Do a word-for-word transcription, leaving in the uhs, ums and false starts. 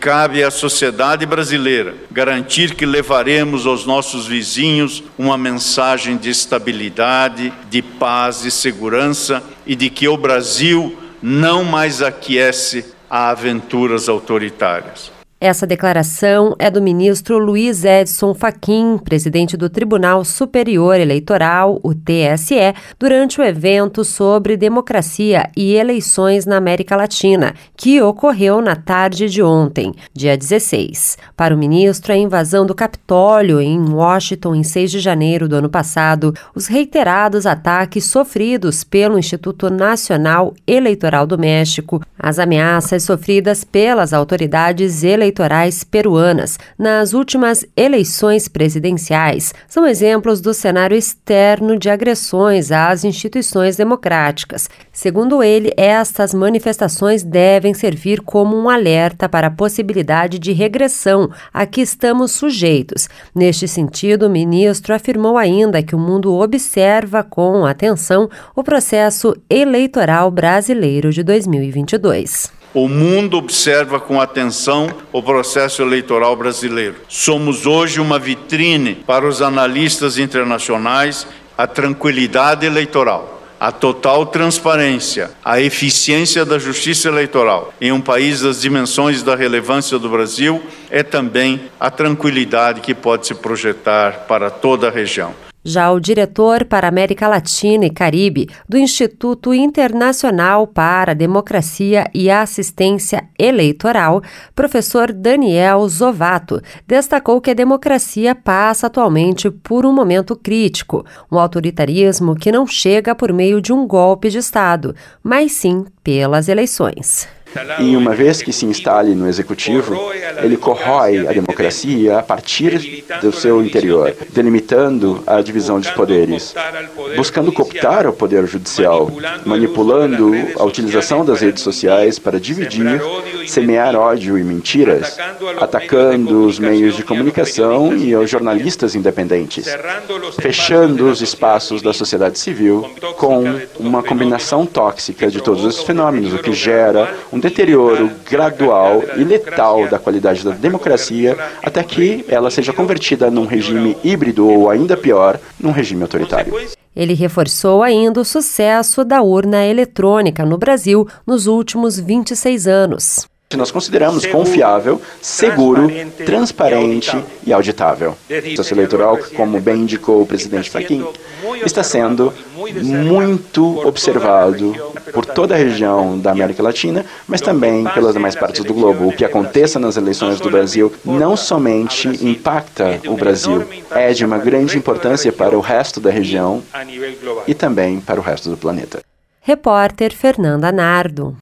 cabe à sociedade brasileira garantir que levaremos aos nossos vizinhos uma mensagem de estabilidade, de paz e segurança e de que o Brasil não mais aquece a aventuras autoritárias. Essa declaração é do ministro Luiz Edson Fachin, presidente do Tribunal Superior Eleitoral, o T S E, durante o evento sobre democracia e eleições na América Latina, que ocorreu na tarde de ontem, dia dezesseis. Para o ministro, a invasão do Capitólio em Washington em seis de janeiro do ano passado, os reiterados ataques sofridos pelo Instituto Nacional Eleitoral do México, as ameaças sofridas pelas autoridades eleitorais eleitorais peruanas nas últimas eleições presidenciais são exemplos do cenário externo de agressões às instituições democráticas. Segundo ele, estas manifestações devem servir como um alerta para a possibilidade de regressão a que estamos sujeitos. Neste sentido, o ministro afirmou ainda que o mundo observa com atenção o processo eleitoral brasileiro de dois mil e vinte e dois. O mundo observa com atenção o processo eleitoral brasileiro. Somos hoje uma vitrine para os analistas internacionais, a tranquilidade eleitoral, a total transparência, a eficiência da justiça eleitoral em um país das dimensões da relevância do Brasil é também a tranquilidade que pode se projetar para toda a região. Já o diretor para a América Latina e Caribe do Instituto Internacional para a Democracia e Assistência Eleitoral, professor Daniel Zovato, destacou que a democracia passa atualmente por um momento crítico, um autoritarismo que não chega por meio de um golpe de Estado, mas sim pelas eleições. E uma vez que se instale no executivo, ele corrói a democracia a partir do seu interior, delimitando a divisão dos poderes, buscando cooptar o poder judicial, manipulando a utilização das redes sociais para dividir, semear ódio e mentiras, atacando os meios de comunicação e os jornalistas independentes, fechando os espaços da sociedade civil com uma combinação tóxica de todos esses fenômenos, o que gera um deterioro gradual e letal da qualidade da democracia até que ela seja convertida num regime híbrido ou, ainda pior, num regime autoritário. Ele reforçou ainda o sucesso da urna eletrônica no Brasil nos últimos vinte e seis anos. Nós consideramos confiável, seguro, transparente e auditável. O processo eleitoral, como bem indicou o presidente Fachin, está sendo muito observado por toda a região da América Latina, mas também pelas demais partes do globo. O que aconteça nas eleições do Brasil não somente impacta o Brasil, é de uma grande importância para o resto da região e também para o resto do planeta. Repórter Fernanda Nardo.